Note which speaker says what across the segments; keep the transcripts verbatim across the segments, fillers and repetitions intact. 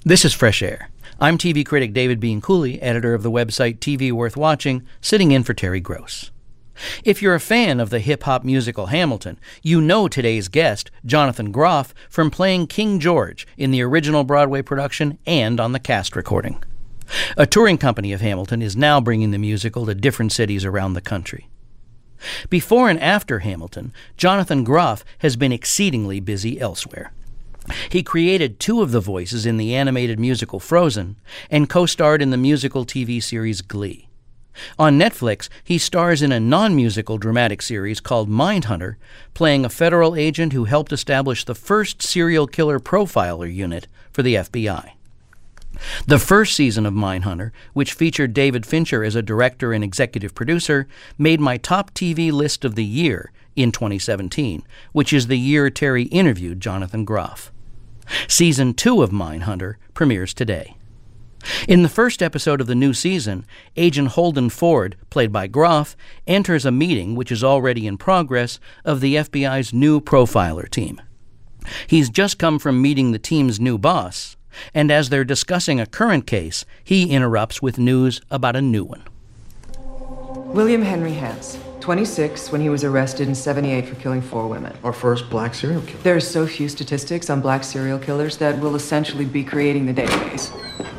Speaker 1: This is Fresh Air. I'm T V critic David Bean Cooley, editor of the website T V Worth Watching, sitting in for Terry Gross. If you're a fan of the hip-hop musical Hamilton, you know today's guest, Jonathan Groff, from playing King George in the original Broadway production and on the cast recording. A touring company of Hamilton is now bringing the musical to different cities around the country. Before and after Hamilton, Jonathan Groff has been exceedingly busy elsewhere. He created two of the voices in the animated musical Frozen and co-starred in the musical T V series Glee. On Netflix, he stars in a non-musical dramatic series called Mindhunter, playing a federal agent who helped establish the first serial killer profiler unit for the F B I. The first season of Mindhunter, which featured David Fincher as a director and executive producer, made my top T V list of the year in twenty seventeen, which is the year Terry interviewed Jonathan Groff. Season two of Mindhunter premieres today. In the first episode of the new season, Agent Holden Ford, played by Groff, enters a meeting, which is already in progress, of the F B I's new profiler team. He's just come from meeting the team's new boss, and as they're discussing a current case, he interrupts with news about a new one.
Speaker 2: William Henry Hance, twenty-six, when he was arrested in seventy-eight for killing four women.
Speaker 3: Our first black serial killer.
Speaker 2: There are so few statistics on black serial killers that we'll essentially be creating the database.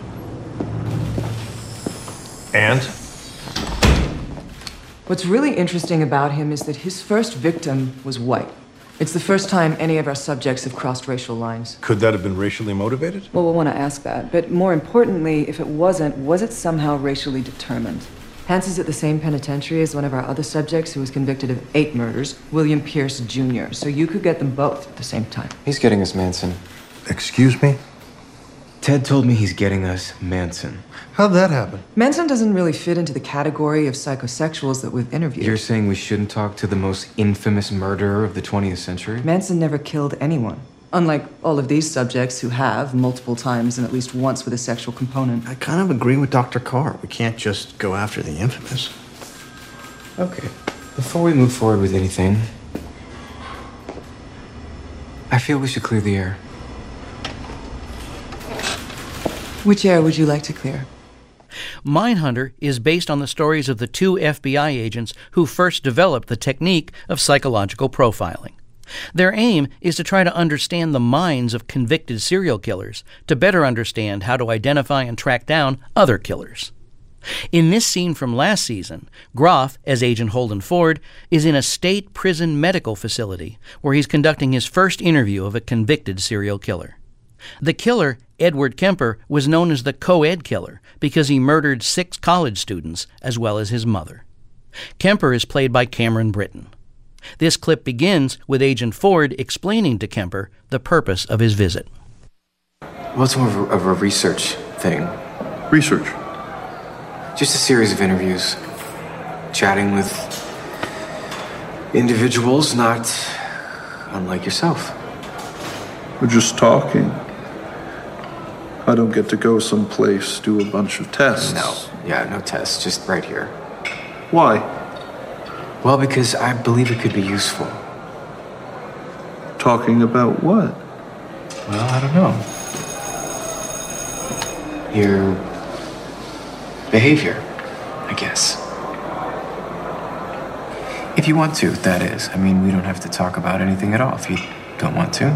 Speaker 3: And?
Speaker 2: What's really interesting about him is that his first victim was white. It's the first time any of our subjects have crossed racial lines.
Speaker 3: Could that have been racially motivated?
Speaker 2: Well, we'll want to ask that. But more importantly, if it wasn't, was it somehow racially determined? Hance is at the same penitentiary as one of our other subjects who was convicted of eight murders, William Pierce Junior So you could get them both at the same time.
Speaker 4: He's getting us Manson.
Speaker 3: Excuse me?
Speaker 4: Ted told me he's getting us Manson.
Speaker 3: How'd that happen?
Speaker 2: Manson doesn't really fit into the category of psychosexuals that we've interviewed.
Speaker 4: You're saying we shouldn't talk to the most infamous murderer of the twentieth century?
Speaker 2: Manson never killed anyone. Unlike all of these subjects who have, multiple times and at least once with a sexual component.
Speaker 3: I kind of agree with Doctor Carr. We can't just go after the infamous.
Speaker 4: Okay. Before we move forward with anything, I feel we should clear the air.
Speaker 2: Which air would you like to clear?
Speaker 1: Mindhunter is based on the stories of the two F B I agents who first developed the technique of psychological profiling. Their aim is to try to understand the minds of convicted serial killers to better understand how to identify and track down other killers. In this scene from last season, Groff, as Agent Holden Ford, is in a state prison medical facility where he's conducting his first interview of a convicted serial killer. The killer, Edward Kemper, was known as the co-ed killer because he murdered six college students as well as his mother. Kemper is played by Cameron Britton. This clip begins with Agent Ford explaining to Kemper the purpose of his visit.
Speaker 4: Well, it's more of a, of a research thing.
Speaker 3: Research?
Speaker 4: Just a series of interviews. Chatting with individuals not unlike yourself.
Speaker 5: We're just talking. I don't get to go someplace, do a bunch of tests.
Speaker 4: No, yeah, no tests, just right here.
Speaker 5: Why?
Speaker 4: Well, because I believe it could be useful.
Speaker 5: Talking about what?
Speaker 4: Well, I don't know. Your behavior, I guess. If you want to, that is. I mean, we don't have to talk about anything at all if you don't want to.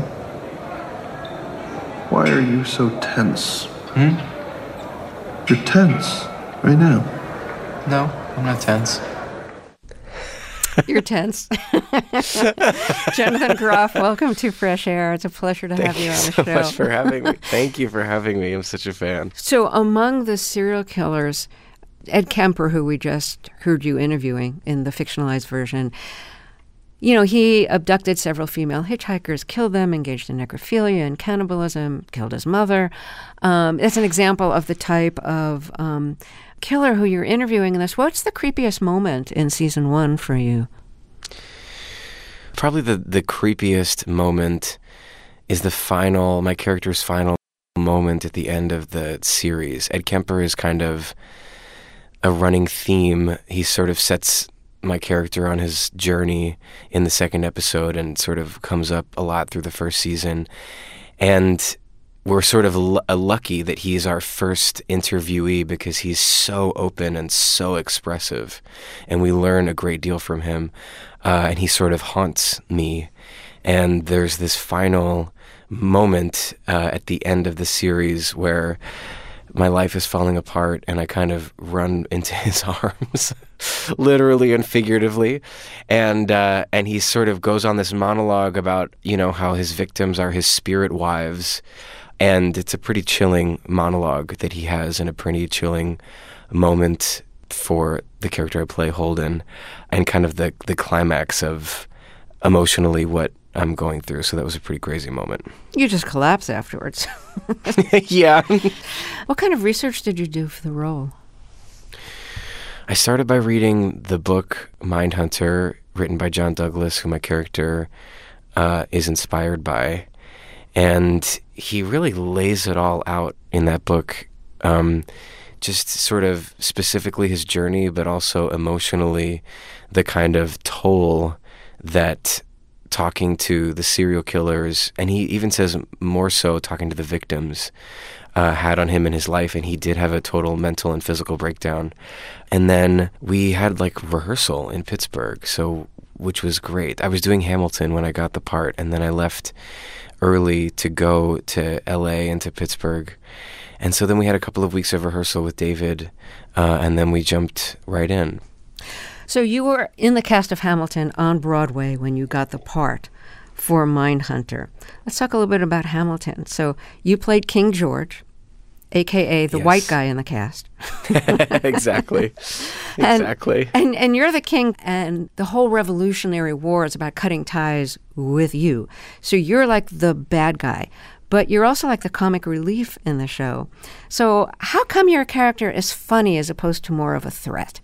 Speaker 5: Why are you so tense?
Speaker 4: Hmm?
Speaker 5: You're tense right now.
Speaker 4: No, I'm not tense.
Speaker 6: You're tense. Jonathan Groff, welcome to Fresh Air. It's a pleasure to have you on the show.
Speaker 7: Thank you so much for having me. Thank you for having me. I'm such a fan.
Speaker 6: So among the serial killers, Ed Kemper, who we just heard you interviewing in the fictionalized version, you know, he abducted several female hitchhikers, killed them, engaged in necrophilia and cannibalism, killed his mother. Um, it's an example of the type of um, killer who you're interviewing in this. What's the creepiest moment in season one for you?
Speaker 7: Probably the, the creepiest moment is the final, my character's final moment at the end of the series. Ed Kemper is kind of a running theme. He sort of sets my character on his journey in the second episode and sort of comes up a lot through the first season. And we're sort of l- lucky that he's our first interviewee because he's so open and so expressive, and we learn a great deal from him, uh, and he sort of haunts me. And there's this final moment uh, at the end of the series where my life is falling apart and I kind of run into his arms, literally and figuratively. And uh, and he sort of goes on this monologue about, you know, how his victims are his spirit wives. And it's a pretty chilling monologue that he has, and a pretty chilling moment for the character I play, Holden, and kind of the, the climax of emotionally what I'm going through. So that was a pretty crazy moment.
Speaker 6: You just collapse afterwards.
Speaker 7: Yeah.
Speaker 6: What kind of research did you do for the role?
Speaker 7: I started by reading the book Mindhunter, written by John Douglas, who my character uh, is inspired by. And he really lays it all out in that book, um, just sort of specifically his journey, but also emotionally the kind of toll that talking to the serial killers, and he even says more so talking to the victims, uh, had on him in his life. And he did have a total mental and physical breakdown. And then we had like rehearsal in Pittsburgh, so which was great. I was doing Hamilton when I got the part, and then I left early to go to L A and to Pittsburgh. And so then we had a couple of weeks of rehearsal with David, uh, and then we jumped right in.
Speaker 6: So you were in the cast of Hamilton on Broadway when you got the part for Mindhunter. Let's talk a little bit about Hamilton. So you played King George, a k a the
Speaker 7: Yes.
Speaker 6: white guy in the cast.
Speaker 7: Exactly.
Speaker 6: And,
Speaker 7: Exactly.
Speaker 6: And, and you're the king, and the whole Revolutionary War is about cutting ties with you. So you're like the bad guy, but you're also like the comic relief in the show. So how come your character is funny as opposed to more of a threat?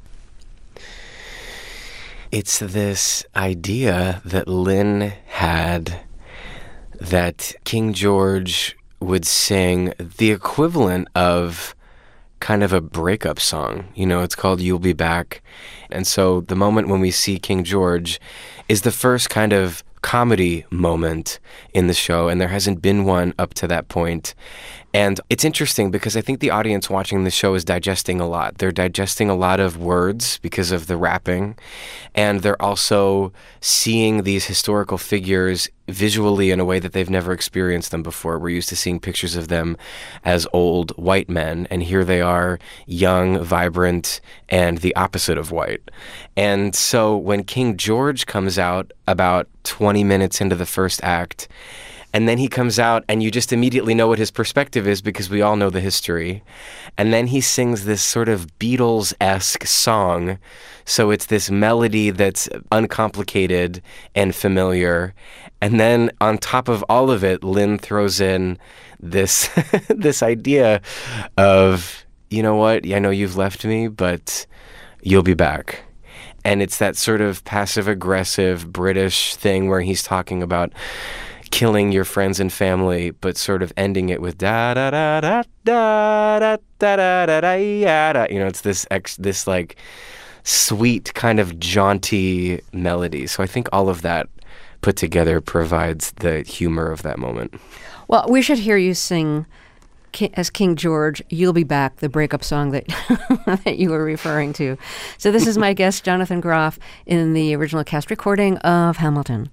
Speaker 7: It's this idea that Lynn had that King George would sing the equivalent of kind of a breakup song. You know, it's called You'll Be Back. And so the moment when we see King George is the first kind of comedy moment in the show, and there hasn't been one up to that point. And it's interesting because I think the audience watching the show is digesting a lot. They're digesting a lot of words because of the rapping, and they're also seeing these historical figures visually in a way that they've never experienced them before. We're used to seeing pictures of them as old white men, and here they are, young, vibrant, and the opposite of white. And so when King George comes out about twenty minutes into the first act, and then he comes out and you just immediately know what his perspective is because we all know the history. And then he sings this sort of Beatles-esque song. So it's this melody that's uncomplicated and familiar. And then on top of all of it, Lynn throws in this this idea of, you know what, I know you've left me, but you'll be back. And it's that sort of passive-aggressive British thing where he's talking about killing your friends and family, but sort of ending it with da da da da da da da da da da da. You know, it's this ex, this like sweet kind of jaunty melody. So I think all of that put together provides the humor of that moment.
Speaker 6: Well, we should hear you sing Ki- as King George, You'll Be Back, the breakup song that that you were referring to. So this is my guest, Jonathan Groff, in the original cast recording of Hamilton.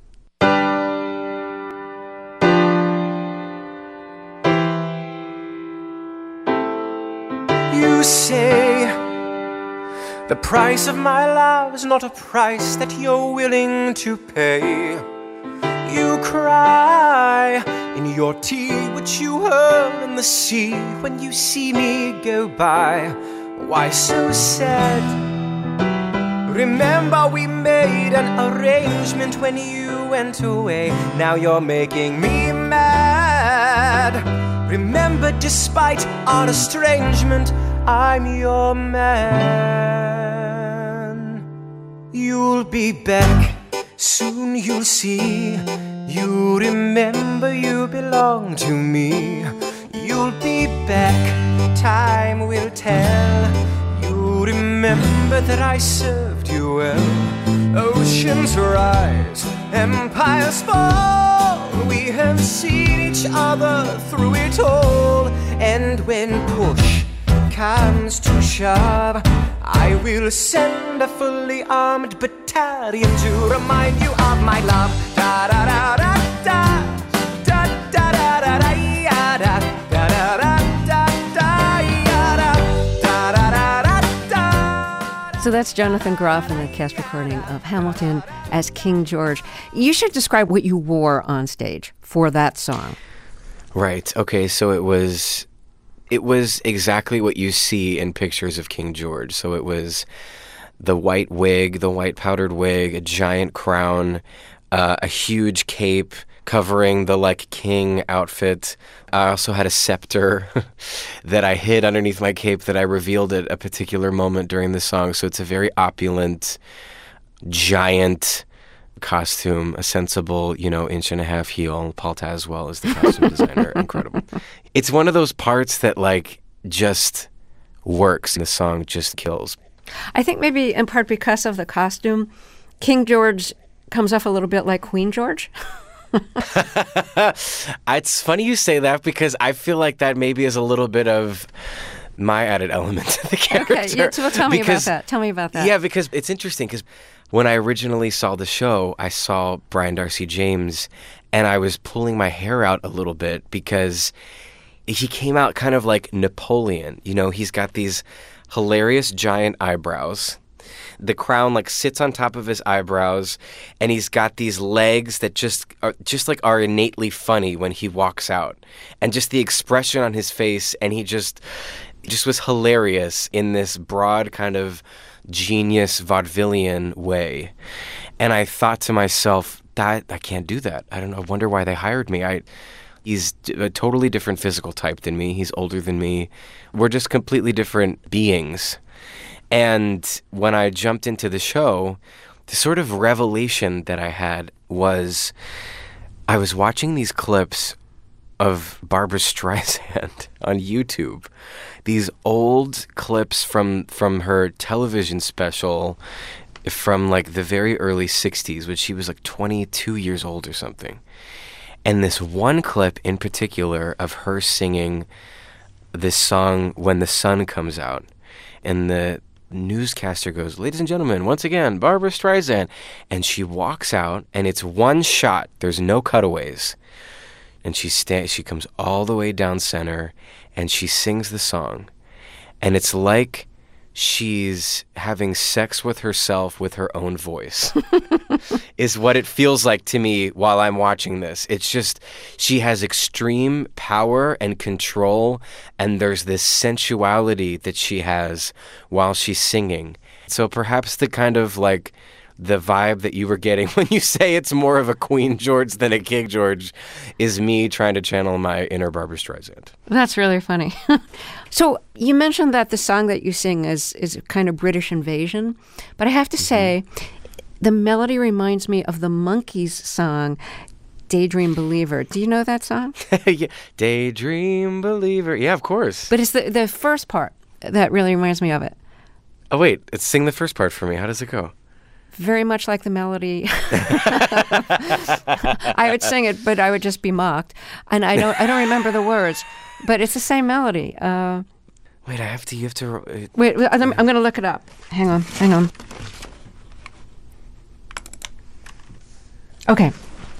Speaker 8: You say the price of my love is not a price that you're willing to pay. You cry in your tea, which you hurl in the sea when you see me go by. Why so sad? Remember we made an arrangement when you went away. Now you're making me mad. Remember, despite our estrangement, I'm your man. You'll be back, soon you'll see. You remember you belong to me. You'll be back, time will tell. You remember that I served you well. Oceans rise, empires fall. We have seen each other through it all, and when push comes to shove, I will send a fully armed battalion to remind you of my love. Da da da da da. Da da da da da ya da. Da da da da da ya da. Da da da da da.
Speaker 6: So that's Jonathan Groff in the cast recording of Hamilton as King George. You should describe what you wore on stage for that song.
Speaker 7: Right. Okay. So it was, it was exactly what you see in pictures of King George. So it was the white wig, the white powdered wig, a giant crown, uh, a huge cape covering the like king outfit. I also had a scepter that I hid underneath my cape that I revealed at a particular moment during the song. So it's a very opulent, giant costume, a sensible, you know, inch and a half heel. Paul Tazwell is the costume designer. Incredible. It's one of those parts that like just works. The song just kills.
Speaker 6: I think maybe in part because of the costume, King George comes off a little bit like Queen George.
Speaker 7: It's funny you say that because I feel like that maybe is a little bit of my added element to the character.
Speaker 6: Okay, yeah, so tell me
Speaker 7: because,
Speaker 6: about that. Tell me about that.
Speaker 7: Yeah, because it's interesting because when I originally saw the show, I saw Brian Darcy James and I was pulling my hair out a little bit because he came out kind of like Napoleon. You know, he's got these hilarious giant eyebrows. The crown like sits on top of his eyebrows, and he's got these legs that just are just like are innately funny when he walks out, and just the expression on his face, and he just just was hilarious in this broad kind of genius vaudevillian way. And I thought to myself, that I can't do that. I don't know. I wonder why they hired me. I he's a totally different physical type than me. He's older than me. We're just completely different beings. And when I jumped into the show, the sort of revelation that I had was I was watching these clips of Barbra Streisand on YouTube, these old clips from, from her television special from like the very early sixties, when she was like twenty-two years old or something. And this one clip in particular of her singing this song, When the Sun Comes Out, and the newscaster goes, "Ladies and gentlemen, once again, Barbra Streisand." And she walks out, and it's one shot. There's no cutaways. And she sta- she comes all the way down center, and she sings the song. And it's like she's having sex with herself with her own voice, is what it feels like to me while I'm watching this. It's just, she has extreme power and control, and there's this sensuality that she has while she's singing. So perhaps the kind of like the vibe that you were getting when you say it's more of a Queen George than a King George is me trying to channel my inner Barbra Streisand.
Speaker 6: That's really funny. So you mentioned that the song that you sing is is kind of British invasion, but I have to say, the melody reminds me of the Monkees song, Daydream Believer. Do you know that song?
Speaker 7: Yeah. Daydream Believer. Yeah, of course.
Speaker 6: But it's the, the first part that really reminds me of it.
Speaker 7: Oh, wait. It's sing the first part for me. How does it go?
Speaker 6: Very much like the melody. I would sing it, but I would just be mocked. And I don't I don't remember the words, but it's the same melody. Uh,
Speaker 7: wait, I have to, you have to... Uh,
Speaker 6: wait, I'm, I'm going to look it up. Hang on, hang on. Okay.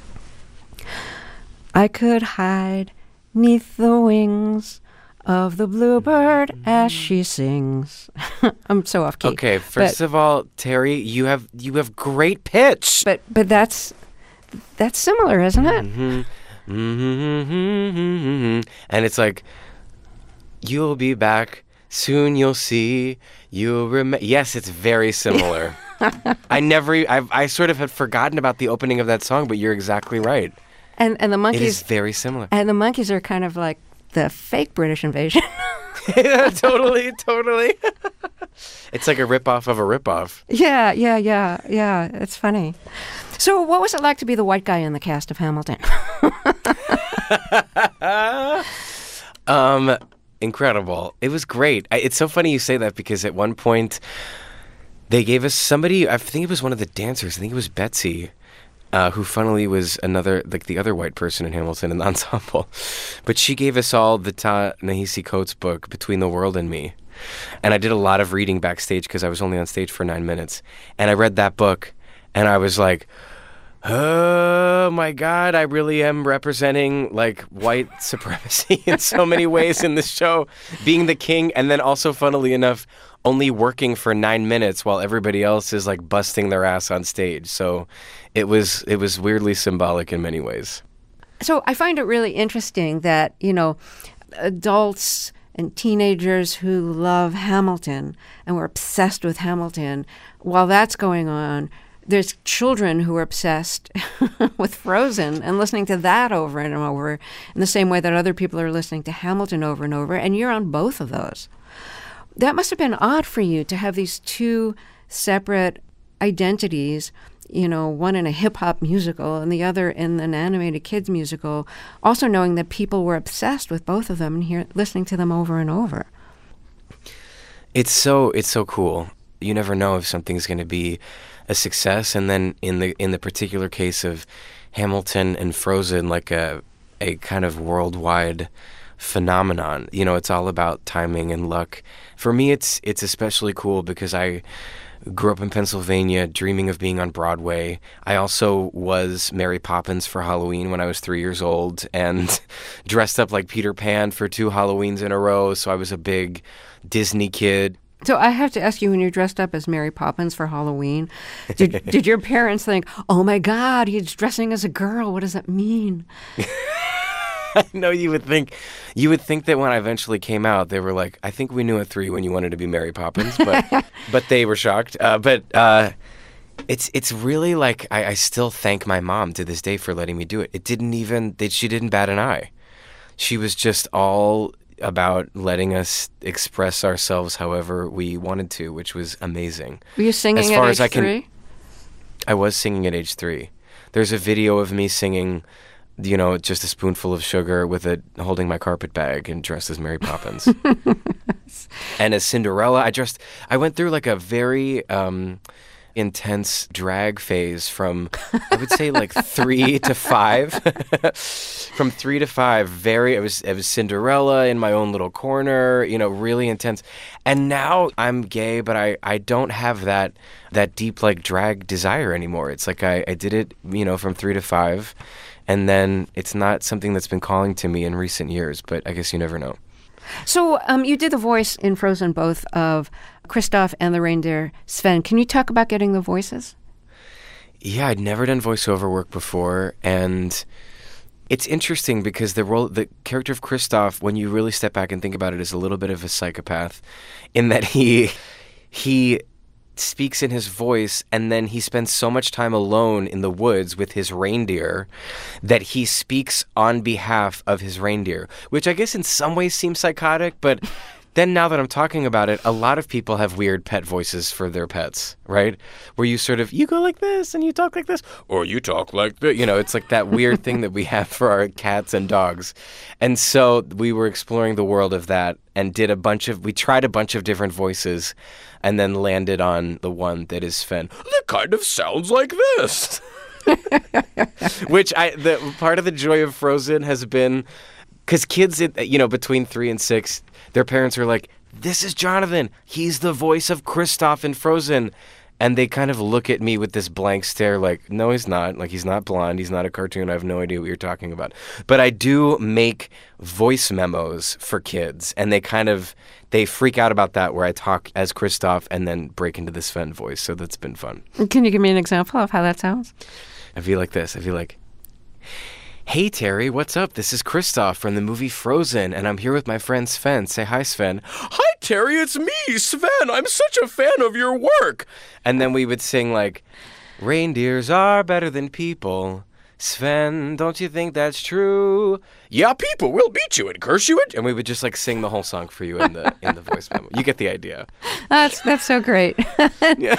Speaker 6: I could hide 'neath the wings of the bluebird as she sings. I'm so off key.
Speaker 7: Okay, first but, of all, Terry, you have you have great pitch.
Speaker 6: But but that's that's similar, isn't it?
Speaker 7: Mm-hmm. Mm-hmm, mm-hmm. And it's like, you'll be back soon. You'll see. You'll remember. Yes, it's very similar. I never. I I sort of had forgotten about the opening of that song, but you're exactly right.
Speaker 6: And and the Monkees.
Speaker 7: It is very similar.
Speaker 6: And the Monkees are kind of like the fake British invasion.
Speaker 7: Yeah, totally, totally. It's like a ripoff of a ripoff.
Speaker 6: Yeah, yeah, yeah, yeah. It's funny. So what was it like to be the white guy in the cast of Hamilton?
Speaker 7: um, incredible. It was great. I, it's so funny you say that because at one point they gave us somebody, I think it was one of the dancers, I think it was Betsy, uh, who funnily was another, like the other white person in Hamilton in the ensemble. But she gave us all the Ta-Nehisi Coates book, Between the World and Me. And I did a lot of reading backstage because I was only on stage for nine minutes. And I read that book, and I was like, oh my God, I really am representing like white supremacy in so many ways in this show, being the king, and then also, funnily enough, only working for nine minutes while everybody else is like busting their ass on stage. So it was it was weirdly symbolic in many ways.
Speaker 6: So I find it really interesting that, you know, adults and teenagers who love Hamilton and were obsessed with Hamilton, while that's going on, there's children who are obsessed with Frozen and listening to that over and over in the same way that other people are listening to Hamilton over and over, and you're on both of those. That must have been odd for you to have these two separate identities, you know, one in a hip-hop musical and the other in an animated kids musical, also knowing that people were obsessed with both of them and hear, listening to them over and over.
Speaker 7: It's so it's so cool. You never know if something's going to be a success, and then in the in the particular case of Hamilton and Frozen, like a a kind of worldwide phenomenon. You know, it's all about timing and luck. For me, it's it's especially cool because I grew up in Pennsylvania, dreaming of being on Broadway. I also was Mary Poppins for Halloween when I was three years old, and dressed up like Peter Pan for two Halloweens in a row. So I was a big Disney kid.
Speaker 6: So I have to ask you, when you're dressed up as Mary Poppins for Halloween, did, did your parents think, oh my God, he's dressing as a girl, what does that mean?
Speaker 7: I know you would think you would think that when I eventually came out, they were like, I think we knew at three when you wanted to be Mary Poppins, but but they were shocked. Uh, but uh, it's it's really like, I, I still thank my mom to this day for letting me do it. It didn't even, they, she didn't bat an eye. She was just all about letting us express ourselves however we wanted to, which was amazing.
Speaker 6: Were you singing
Speaker 7: as far
Speaker 6: at
Speaker 7: as
Speaker 6: age
Speaker 7: I can,
Speaker 6: three?
Speaker 7: I was singing at age three. There's a video of me singing, you know, just a spoonful of sugar with it, holding my carpet bag and dressed as Mary Poppins. And as Cinderella, I dressed, I went through like a very um, intense drag phase from, I would say like three to five. From three to five, very, it was, it was Cinderella in my own little corner, you know, really intense. And now I'm gay, but I, I don't have that, that deep like drag desire anymore. It's like I, I did it, you know, from three to five. And then it's not something that's been calling to me in recent years, but I guess you never know.
Speaker 6: So um, you did the voice in Frozen, both of Kristoff and the reindeer Sven. Can you talk about getting the voices?
Speaker 7: Yeah, I'd never done voiceover work before, and it's interesting because the role, the character of Kristoff, when you really step back and think about it, is a little bit of a psychopath, in that he he speaks in his voice, and then he spends so much time alone in the woods with his reindeer that he speaks on behalf of his reindeer, which I guess in some ways seems psychotic, but then now that I'm talking about it, a lot of people have weird pet voices for their pets, right? Where you sort of, you go like this and you talk like this, or you talk like this. You know, it's like that weird thing that we have for our cats and dogs. And so we were exploring the world of that and did a bunch of, we tried a bunch of different voices and then landed on the one that is Sven. That kind of sounds like this. Which I, the part of the joy of Frozen has been, because kids, you know, between three and six, their parents are like, this is Jonathan. He's the voice of Kristoff in Frozen. And they kind of look at me with this blank stare like, no, he's not. Like, he's not blonde. He's not a cartoon. I have no idea what you're talking about. But I do make voice memos for kids. And they kind of, they freak out about that, where I talk as Kristoff and then break into the Sven voice. So that's been fun.
Speaker 6: Can you give me an example of how that sounds?
Speaker 7: I feel like this. I feel like, hey, Terry, what's up? This is Kristoff from the movie Frozen, and I'm here with my friend Sven. Say hi, Sven. Hi, Terry, it's me, Sven. I'm such a fan of your work. And then we would sing like, reindeers are better than people. Sven, don't you think that's true? Yeah, people will beat you and curse you. And we would just like sing the whole song for you in the in the voice memo. You get the idea.
Speaker 6: That's that's so great.
Speaker 7: Yeah.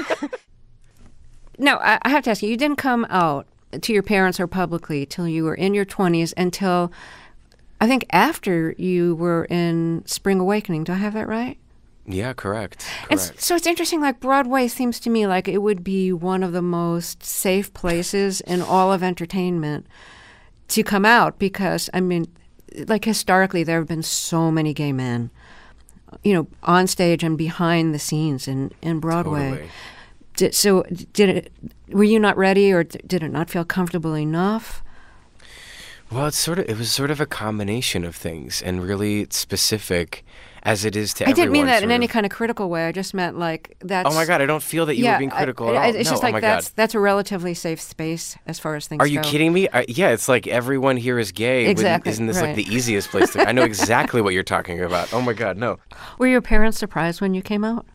Speaker 6: Now, I I have to ask you, you didn't come out to your parents or publicly till you were in your twenties, until I think after you were in Spring Awakening. Do I have that right?
Speaker 7: Yeah, correct.
Speaker 6: And
Speaker 7: correct.
Speaker 6: so it's interesting, like Broadway seems to me like it would be one of the most safe places in all of entertainment to come out because, I mean, like historically there have been so many gay men, you know, on stage and behind the scenes in, in Broadway.
Speaker 7: Totally.
Speaker 6: Did, so did it, were you not ready or did it not feel comfortable enough?
Speaker 7: Well, it's sort of it was sort of a combination of things and really specific as it is to
Speaker 6: I
Speaker 7: everyone.
Speaker 6: didn't mean that in
Speaker 7: sort
Speaker 6: any
Speaker 7: of.
Speaker 6: kind of critical way. I just meant like that's.
Speaker 7: Oh my God! I don't feel that you
Speaker 6: yeah,
Speaker 7: were being critical
Speaker 6: I,
Speaker 7: at
Speaker 6: I,
Speaker 7: all.
Speaker 6: It's
Speaker 7: no,
Speaker 6: just like
Speaker 7: oh my
Speaker 6: that's
Speaker 7: God.
Speaker 6: that's a relatively safe space as far as things
Speaker 7: Are you
Speaker 6: go.
Speaker 7: kidding me? I, yeah, it's like everyone here is gay.
Speaker 6: Exactly,
Speaker 7: Isn't this
Speaker 6: right.
Speaker 7: like the easiest place to? I know exactly what you're talking about. Oh my God, no.
Speaker 6: Were your parents surprised when you came out?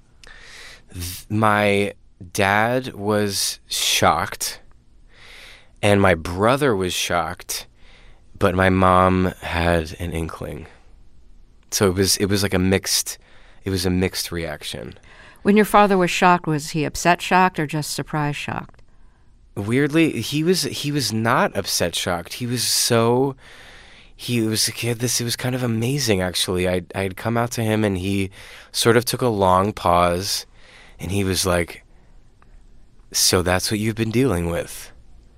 Speaker 7: My dad was shocked, and my brother was shocked, but my mom had an inkling. So it was it was like a mixed it was a mixed reaction.
Speaker 6: When your father was shocked, was he upset shocked or just surprise shocked?
Speaker 7: Weirdly, he was he was not upset shocked. He was so he was he had this it was kind of amazing actually. I I had come out to him and he sort of took a long pause and he was like, "So that's what you've been dealing with."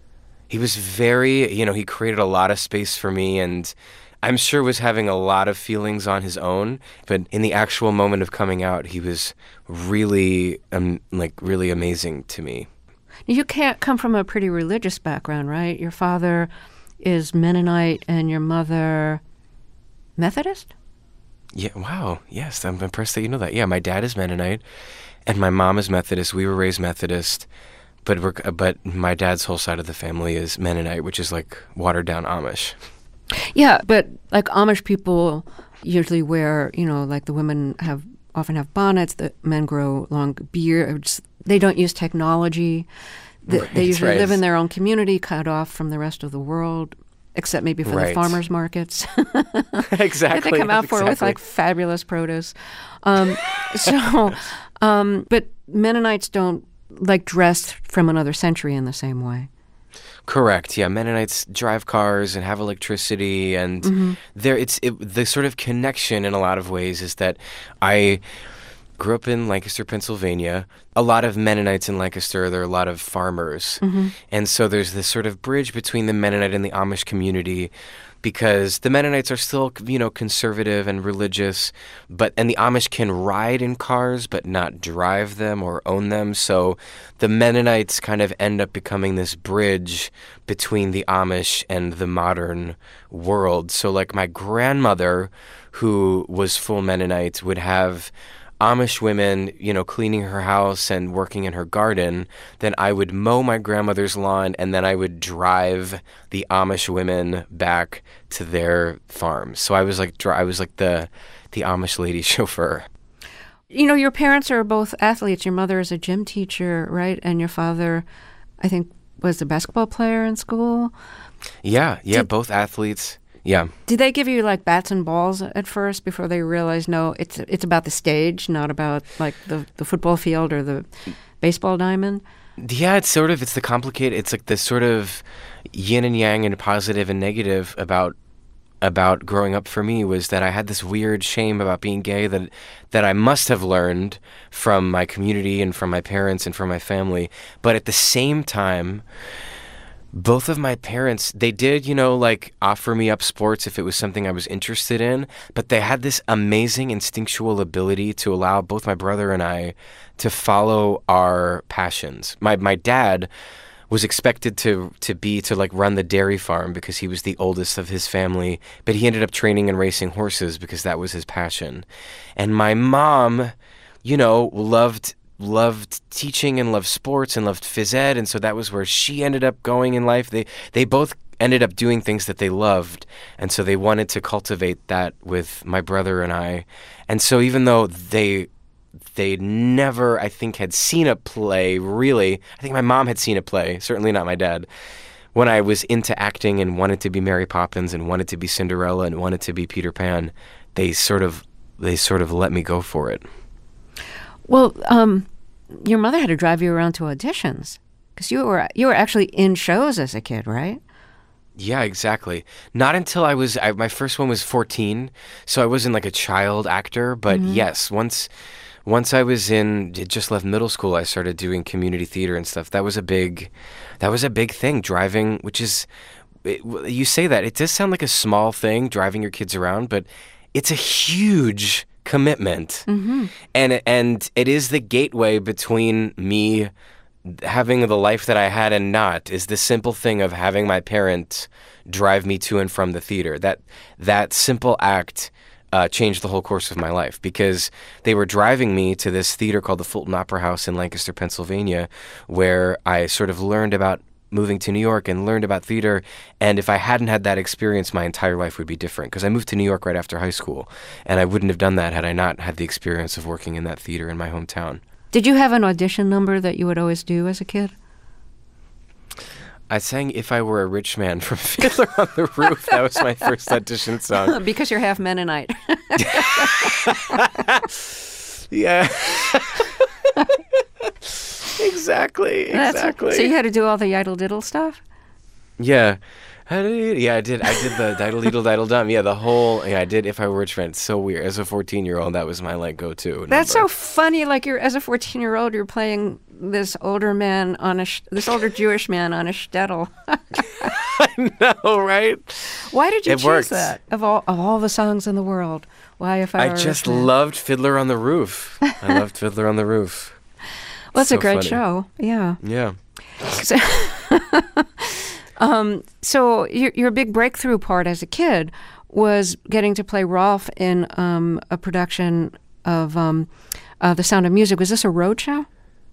Speaker 7: He was very, you know, he created a lot of space for me and I'm sure was having a lot of feelings on his own, but in the actual moment of coming out, he was really, um, like, really amazing to me.
Speaker 6: You can't come from a pretty religious background, right? Your father is Mennonite and your mother Methodist?
Speaker 7: Yeah, wow, yes, I'm impressed that you know that. Yeah, my dad is Mennonite, and my mom is Methodist. We were raised Methodist, but we're, but my dad's whole side of the family is Mennonite, which is like watered-down Amish.
Speaker 6: Yeah, but like Amish people usually wear, you know, like the women have often have bonnets, the men grow long beards. They don't use technology. The,
Speaker 7: Right,
Speaker 6: they usually
Speaker 7: right.
Speaker 6: live in their own community, cut off from the rest of the world, except maybe for the
Speaker 7: Right.
Speaker 6: farmers markets.
Speaker 7: Exactly.
Speaker 6: That they come out for with
Speaker 7: exactly.
Speaker 6: like fabulous produce. Um, so, um, but Mennonites don't like dress from another century in the same way.
Speaker 7: Correct. Yeah, Mennonites drive cars and have electricity, and
Speaker 6: Mm-hmm.
Speaker 7: there it's it, the sort of connection in a lot of ways is that I grew up in Lancaster, Pennsylvania. A lot of Mennonites in Lancaster, there are a lot of farmers,
Speaker 6: Mm-hmm.
Speaker 7: and so there's this sort of bridge between the Mennonite and the Amish community. Because the Mennonites are still, you know, conservative and religious, but and the Amish can ride in cars but not drive them or own them. So the Mennonites kind of end up becoming this bridge between the Amish and the modern world. So like my grandmother, who was full Mennonite, would have Amish women, you know, cleaning her house and working in her garden. Then I would mow my grandmother's lawn, and then I would drive the Amish women back to their farms. So I was like, dri- I was like the the Amish lady chauffeur.
Speaker 6: You know, your parents are both athletes. Your mother is a gym teacher, right? And your father, I think, was a basketball player in school.
Speaker 7: Yeah, yeah,
Speaker 6: Did-
Speaker 7: both athletes. Yeah.
Speaker 6: Did they give you like bats and balls at first before they realized no, it's it's about the stage, not about like the, the football field or the baseball diamond?
Speaker 7: Yeah, it's sort of, it's the complicated, it's like the sort of yin and yang and positive and negative about about growing up for me was that I had this weird shame about being gay that that I must have learned from my community and from my parents and from my family. But at the same time, both of my parents, they did, you know, like offer me up sports if it was something I was interested in, but they had this amazing instinctual ability to allow both my brother and I to follow our passions. My my dad was expected to to be to like run the dairy farm because he was the oldest of his family, but he ended up training and racing horses because that was his passion. And my mom, you know, loved loved teaching and loved sports and loved phys ed, and so that was where she ended up going in life. They they both ended up doing things that they loved, and so they wanted to cultivate that with my brother and I. And so even though they they never, I think, had seen a play, really, I think my mom had seen a play, certainly not my dad, when I was into acting and wanted to be Mary Poppins and wanted to be Cinderella and wanted to be Peter Pan, they sort of they sort of let me go for it.
Speaker 6: Well, um, your mother had to drive you around to auditions because you were you were actually in shows as a kid, right?
Speaker 7: Yeah, exactly. Not until I was, I, my first one was fourteen, so I wasn't like a child actor, but
Speaker 6: Mm-hmm.
Speaker 7: yes, once once I was in, just left middle school, I started doing community theater and stuff. That was a big, that was a big thing, driving, which is, it, you say that, it does sound like a small thing, driving your kids around, but it's a huge commitment.
Speaker 6: Mm-hmm.
Speaker 7: And, and it is the gateway between me having the life that I had and not, is the simple thing of having my parents drive me to and from the theater. That that simple act uh, changed the whole course of my life, because they were driving me to this theater called the Fulton Opera House in Lancaster, Pennsylvania, where I sort of learned about moving to New York and learned about theater. And if I hadn't had that experience, my entire life would be different, because I moved to New York right after high school, and I wouldn't have done that had I not had the experience of working in that theater in my hometown.
Speaker 6: Did you have an audition number that you would always do as a kid?
Speaker 7: I sang If I Were a Rich Man from Fiddler on the Roof. That was my first audition song.
Speaker 6: Because you're half Mennonite.
Speaker 7: Yeah. Exactly,
Speaker 6: That's-
Speaker 7: exactly.
Speaker 6: So you had to do all the yiddle diddle stuff?
Speaker 7: Yeah. Yeah, I did. I did the diddle diddle diddle dum. Yeah, the whole. Yeah, I did. If I Were a Rich Man. It's so weird. As a fourteen-year-old, that was my like go-to.
Speaker 6: That's so
Speaker 7: number.
Speaker 6: funny. Like you're as a fourteen-year-old, you're playing this older man on a sh- this older Jewish man on a shtetl.
Speaker 7: I know, right?
Speaker 6: Why did you
Speaker 7: It
Speaker 6: choose
Speaker 7: worked.
Speaker 6: that of all of all the songs in the world? Why, if I,
Speaker 7: I
Speaker 6: were a
Speaker 7: just
Speaker 6: rich man?
Speaker 7: loved Fiddler on the Roof. I loved Fiddler on the Roof.
Speaker 6: Well, it's
Speaker 7: so
Speaker 6: a great
Speaker 7: funny.
Speaker 6: show. Yeah.
Speaker 7: Yeah.
Speaker 6: So, um, so your your big breakthrough part as a kid was getting to play Rolf in um, a production of um, uh, The Sound of Music. Was this a road show?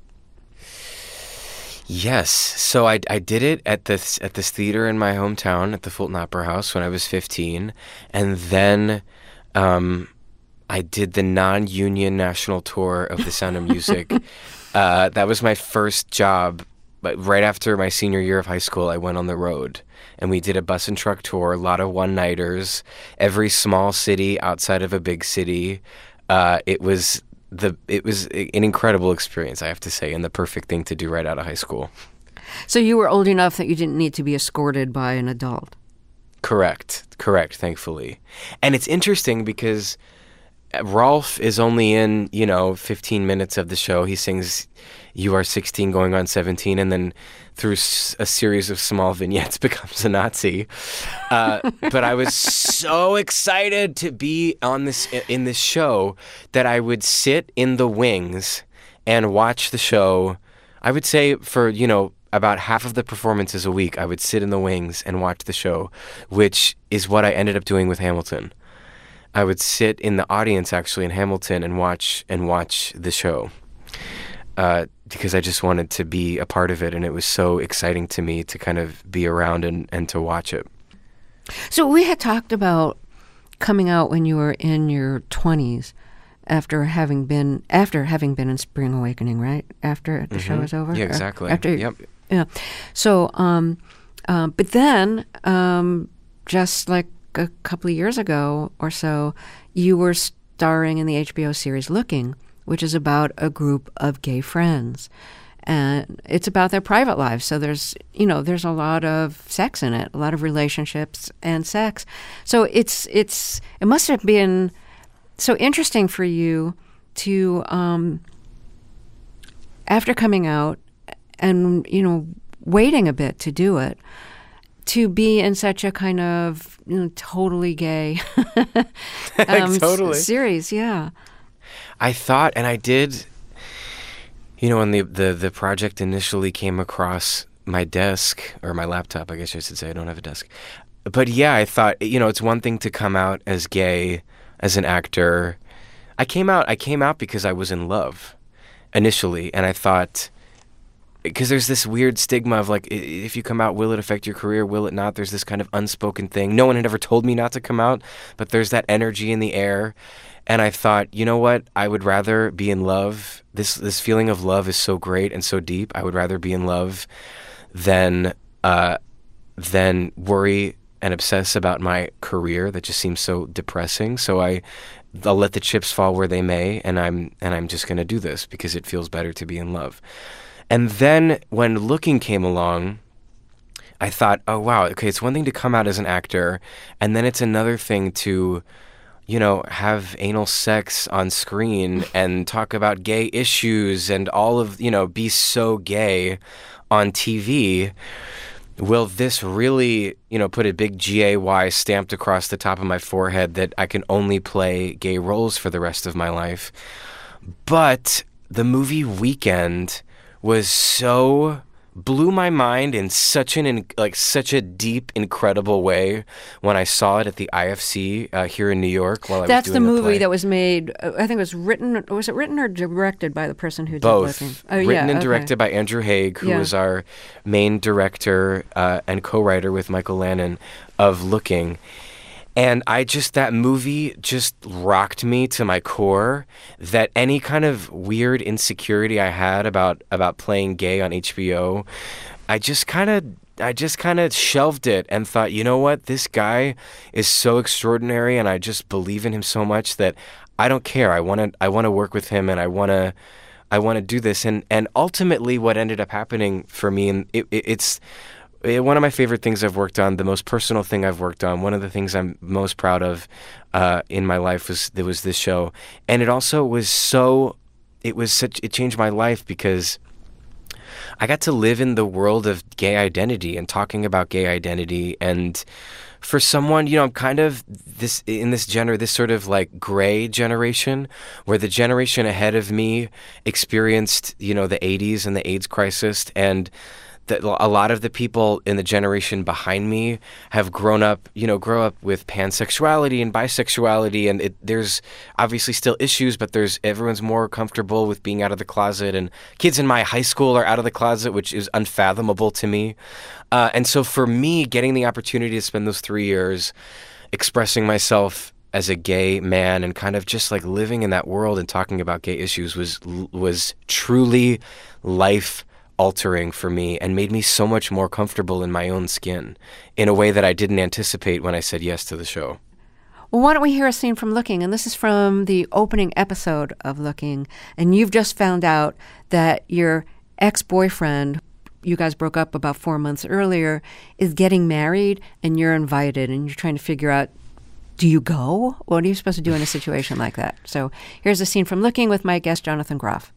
Speaker 7: Yes. So I, I did it at this at this theater in my hometown at the Fulton Opera House when I was fifteen, and then um, I did the non-union national tour of The Sound of Music. uh, that was my first job. But right after my senior year of high school, I went on the road, and we did a bus and truck tour, a lot of one-nighters, every small city outside of a big city. Uh, it was the it was an incredible experience, I have to say, and the perfect thing to do right out of high school.
Speaker 6: So you were old enough that you didn't need to be escorted by an adult.
Speaker 7: Correct, correct, thankfully. And it's interesting because Rolf is only in, you know, fifteen minutes of the show. He sings You Are sixteen going on seventeen, and then through s- a series of small vignettes becomes a Nazi. Uh, but I was so excited to be on this in this show that I would sit in the wings and watch the show. I would say for, you know, about half of the performances a week, I would sit in the wings and watch the show, which is what I ended up doing with Hamilton. I would sit in the audience actually in Hamilton and watch and watch the show uh, because I just wanted to be a part of it, and it was so exciting to me to kind of be around and, and to watch it.
Speaker 6: So we had talked about coming out when you were in your twenties, after having been after having been in Spring Awakening, right? After the show was over.
Speaker 7: Yeah,
Speaker 6: Or
Speaker 7: exactly.
Speaker 6: After,
Speaker 7: Yep.
Speaker 6: Yeah. So, um, um, but then, um, just like a couple of years ago or so, you were starring in the H B O series Looking, which is about a group of gay friends. And it's about their private lives. So there's, you know, there's a lot of sex in it, a lot of relationships and sex. So it's, it's, it must have been so interesting for you to, um, after coming out and, you know, waiting a bit to do it, to be in such a kind of, you know, totally gay um,
Speaker 7: Totally.
Speaker 6: s- series. Yeah.
Speaker 7: I thought, and I did, you know, when the, the, the project initially came across my desk, or my laptop, I guess I should say, I don't have a desk. But yeah, I thought, you know, it's one thing to come out as gay, as an actor. I came out, I came out because I was in love initially, and I thought, because there's this weird stigma of like, i- if you come out, will it affect your career? Will it not? There's this kind of unspoken thing. No one had ever told me not to come out, but there's that energy in the air. And I thought, you know what? I would rather be in love. This this feeling of love is so great and so deep. I would rather be in love than uh, than worry and obsess about my career. That just seems so depressing. So I, I'll let the chips fall where they may, and I'm and I'm just gonna do this because it feels better to be in love. And then when Looking came along, I thought, oh, wow, okay, it's one thing to come out as an actor, and then it's another thing to, you know, have anal sex on screen and talk about gay issues and all of, you know, be so gay on T V. Will this really, you know, put a big G A Y stamped across the top of my forehead that I can only play gay roles for the rest of my life? But the movie Weekend was so... blew my mind in such an in, like such a deep, incredible way when I saw it at the I F C uh, here in New York while I
Speaker 6: That's
Speaker 7: was
Speaker 6: the
Speaker 7: doing
Speaker 6: movie
Speaker 7: the play.
Speaker 6: that was made. Uh, I think it was written. Was it written or directed by the person who
Speaker 7: Both.
Speaker 6: did Looking? Oh,
Speaker 7: Written
Speaker 6: yeah,
Speaker 7: and
Speaker 6: okay.
Speaker 7: directed by Andrew Haig, who
Speaker 6: Yeah.
Speaker 7: was our main director uh, and co-writer with Michael Lannon of Looking. And I just, that movie just rocked me to my core, that any kind of weird insecurity I had about, about playing gay on H B O, I just kind of, I just kind of shelved it and thought, you know what, this guy is so extraordinary and I just believe in him so much that I don't care. I want to, I want to work with him and I want to, I want to do this. And, and ultimately what ended up happening for me, and it, it, it's, It, one of my favorite things I've worked on, the most personal thing I've worked on, one of the things I'm most proud of uh, in my life was there was this show, and it also was so, it was such, it changed my life because I got to live in the world of gay identity and talking about gay identity. And for someone, you know, I'm kind of this in this gener, this sort of like gray generation, where the generation ahead of me experienced, you know, the eighties and the AIDS crisis, and that a lot of the people in the generation behind me have grown up, you know, grow up with pansexuality and bisexuality, and it, there's obviously still issues, but there's everyone's more comfortable with being out of the closet, and kids in my high school are out of the closet, which is unfathomable to me. Uh, and so for me, getting the opportunity to spend those three years expressing myself as a gay man and kind of just like living in that world and talking about gay issues was was truly life altering for me and made me so much more comfortable in my own skin in a way that I didn't anticipate when I said yes to the show.
Speaker 6: Well, why don't we hear a scene from Looking? And this is from the opening episode of Looking. And you've just found out that your ex-boyfriend, you guys broke up about four months earlier, is getting married, and you're invited, and you're trying to figure out, do you go? What are you supposed to do in a situation like that? So here's a scene from Looking with my guest, Jonathan Groff.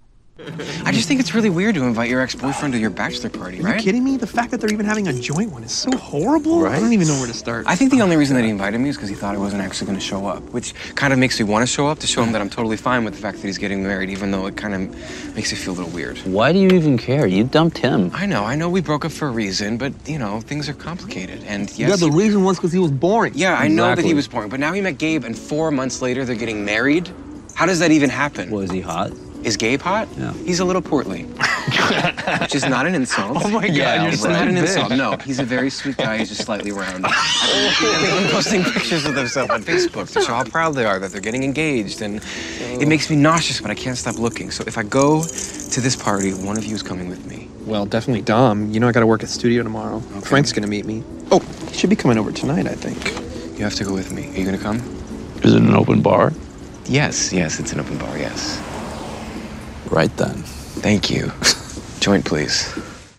Speaker 4: I just think it's really weird to invite your ex-boyfriend to your bachelor party, right?
Speaker 9: Are you kidding me? The fact that they're even having a joint one is so horrible.
Speaker 4: Right?
Speaker 9: I don't even know where to start.
Speaker 4: I think the only reason that he invited me is because he thought I wasn't actually going to show up, which kind of makes me want to show up to show him that I'm totally fine with the fact that he's getting married, even though it kind of makes me feel a little weird.
Speaker 10: Why do you even care? You dumped him.
Speaker 4: I know, I know we broke up for a reason, but, you know, things are complicated, and yes...
Speaker 9: Yeah, the
Speaker 4: he...
Speaker 9: reason was because he was boring.
Speaker 4: Yeah, I
Speaker 10: Exactly.
Speaker 4: know that he was boring, but now he met Gabe, and four months later they're getting married? How does that even happen?
Speaker 10: Was he hot?
Speaker 4: Is Gabe hot?
Speaker 10: Yeah.
Speaker 4: He's a little portly. Which is not an insult.
Speaker 9: Oh my God,
Speaker 4: yeah,
Speaker 9: you're
Speaker 4: it's
Speaker 9: so
Speaker 4: not an
Speaker 9: big.
Speaker 4: insult. No, he's a very sweet guy. He's just slightly round. Everyone posting pictures of themselves on Facebook to show how proud they are that they're getting engaged, and it makes me nauseous, but I can't stop looking. So if I go to this party, one of you is coming with me.
Speaker 9: Well, definitely Dom. You know I got to work at studio tomorrow.
Speaker 4: Okay.
Speaker 9: Frank's going to meet me. Oh, he should be coming over tonight, I think.
Speaker 4: You have to go with me. Are you gonna come?
Speaker 10: Is it an open bar?
Speaker 4: Yes, yes, it's an open bar, yes.
Speaker 10: Right then.
Speaker 4: Thank you. Joint, please.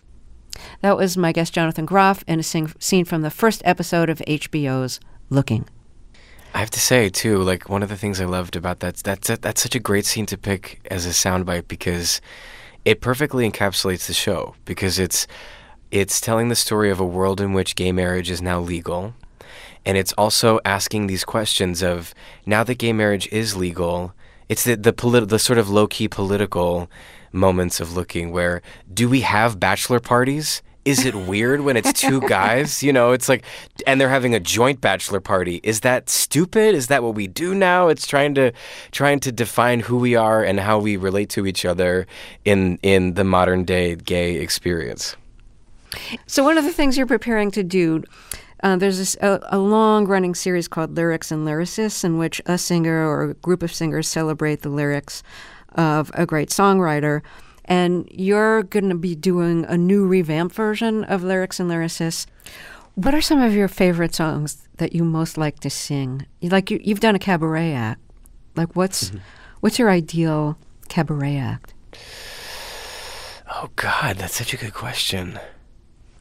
Speaker 6: That was my guest, Jonathan Groff, in a sing- scene from the first episode of H B O's Looking.
Speaker 7: I have to say, too, like, one of the things I loved about that, that's, that's such a great scene to pick as a soundbite because it perfectly encapsulates the show, because it's it's telling the story of a world in which gay marriage is now legal, and it's also asking these questions of, now that gay marriage is legal, it's the the, polit- the sort of low-key political moments of Looking, where do we have bachelor parties? Is it weird when it's two guys? You know, it's like, and they're having a joint bachelor party. Is that stupid? Is that what we do now? It's trying to trying to define who we are and how we relate to each other in in the modern day gay experience.
Speaker 6: So one of the things you're preparing to do, uh, there's this, a, a long-running series called Lyrics and Lyricists, in which a singer or a group of singers celebrate the lyrics of a great songwriter. And you're going to be doing a new revamped version of Lyrics and Lyricists. What are some of your favorite songs that you most like to sing? Like you, you've done a cabaret act. Like what's mm-hmm. what's your ideal cabaret act?
Speaker 7: Oh God, that's such a good question.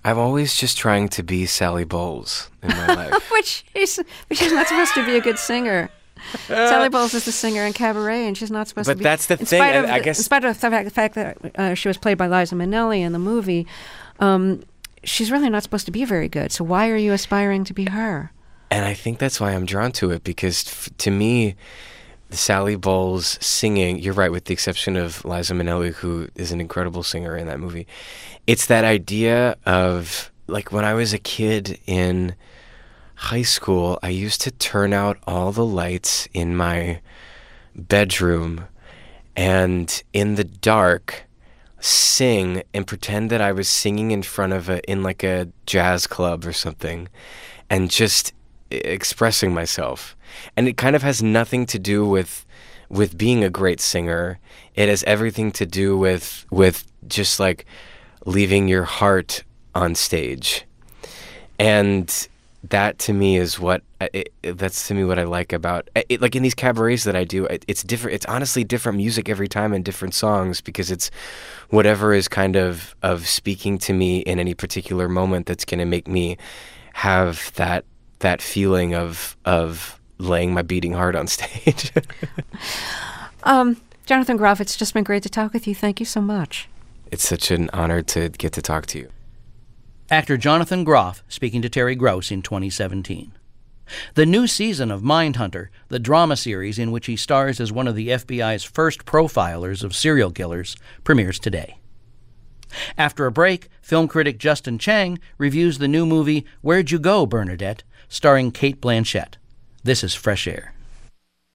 Speaker 7: I'm always just trying to be Sally Bowles in my life.
Speaker 6: Which she's, but she's not supposed to be a good singer. Sally Bowles is the singer in Cabaret, and she's not supposed
Speaker 7: but
Speaker 6: to be.
Speaker 7: But that's the
Speaker 6: in
Speaker 7: thing.
Speaker 6: Spite of,
Speaker 7: I, I guess
Speaker 6: in spite of the fact, the fact that uh, she was played by Liza Minnelli in the movie, um, she's really not supposed to be very good. So why are you aspiring to be her?
Speaker 7: And I think that's why I'm drawn to it, because f- to me, Sally Bowles singing, you're right, with the exception of Liza Minnelli, who is an incredible singer in that movie. It's that idea of, like, when I was a kid in high school, I used to turn out all the lights in my bedroom and in the dark sing and pretend that I was singing in front of a, in like a jazz club or something, and just expressing myself. And it kind of has nothing to do with with being a great singer. It has everything to do with with just like leaving your heart on stage. And that to me is what it, that's to me what I like about it. Like in these cabarets that I do, it, it's different. It's honestly different music every time and different songs, because it's whatever is kind of of speaking to me in any particular moment that's going to make me have that that feeling of of laying my beating heart on stage.
Speaker 6: um, Jonathan Groff, it's just been great to talk with you. Thank you so much.
Speaker 7: It's such an honor to get to talk to you.
Speaker 1: Actor Jonathan Groff speaking to Terry Gross in twenty seventeen. The new season of Mindhunter, the drama series in which he stars as one of the F B I's first profilers of serial killers, premieres today. After a break, film critic Justin Chang reviews the new movie Where'd You Go, Bernadette?, starring Cate Blanchett. This is Fresh Air.